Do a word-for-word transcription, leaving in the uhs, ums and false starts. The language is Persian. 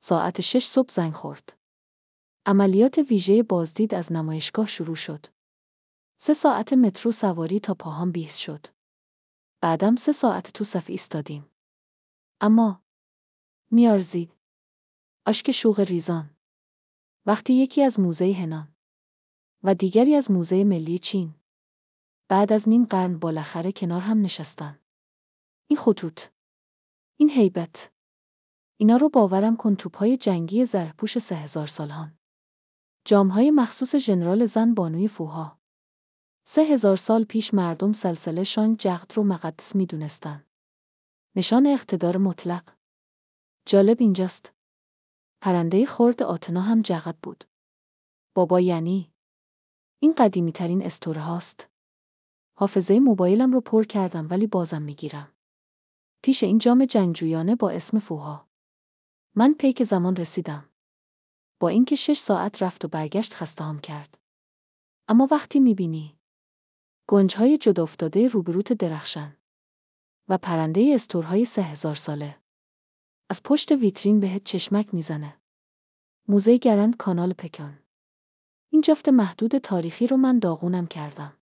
ساعت شش صبح زنگ خورد. عملیات ویژه بازدید از نمایشگاه شروع شد. سه ساعت مترو سواری تا پاهام بیهس شد. بعدم سه ساعت تو صف ایستادیم. اما میارزید. اشک شوق ریزان. وقتی یکی از موزه هنان و دیگری از موزه ملی چین بعد از نیم قرن بالاخره کنار هم نشستن. این خطوط، این هیبت، اینا رو باورم کن توپ‌های جنگی زره‌پوش سه هزار سالهان. جام‌های مخصوص ژنرال زن بانوی فوها. سه هزار سال پیش مردم سلسله شانگ جغد رو مقدس می دونستن. نشان اقتدار مطلق. جالب اینجاست. پرنده خرد آتنا هم جغد بود. بابا یعنی این قدیمی ترین استوره هاست. حافظه موبایلم رو پر کردم ولی بازم میگیرم. پیش این جام جنگجویانه با اسم فوها. من پیک زمان رسیدم. با اینکه شش ساعت رفت و برگشت خسته‌ام کرد. اما وقتی میبینی گنجهای جدا افتاده روبروت درخشن و پرنده استورهای سه هزار ساله از پشت ویترین بهت چشمک میزنه. موزه گرند کانال پکان. این جفت محدود تاریخی رو من داغونم کردم.